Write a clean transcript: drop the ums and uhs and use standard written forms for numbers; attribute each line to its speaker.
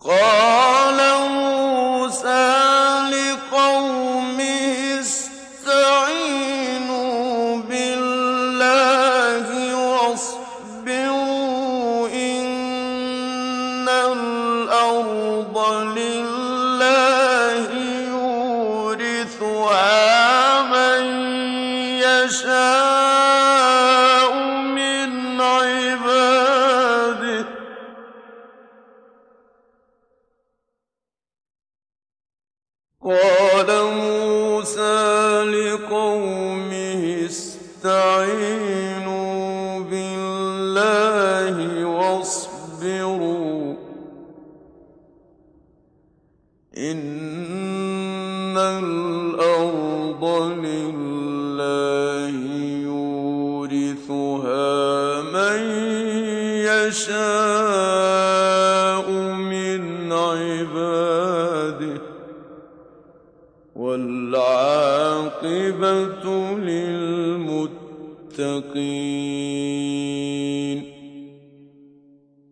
Speaker 1: قَالَ مُوسَىٰ لِقَوْمِهِ اسْتَعِينُوا بِاللَّهِ وَاصْبِرُوا ۖ إِنَّ الْأَرْضَ لِلَّهِ يُورِثُهَا مَن يَشَاءُ مِنْ عِبَادِهِ ۖ قَالَ مُوسَىٰ لِقَوْمِهِ اسْتَعِينُوا بِاللَّهِ وَاصْبِرُوا ۖ إِنَّ الْأَرْضَ لِلَّهِ يُورِثُهَا مَن يَشَاءُ مِنْ عِبَادِهِ ۖ وَالْعَاقِبَةُ لِلْمُتَّقِينَ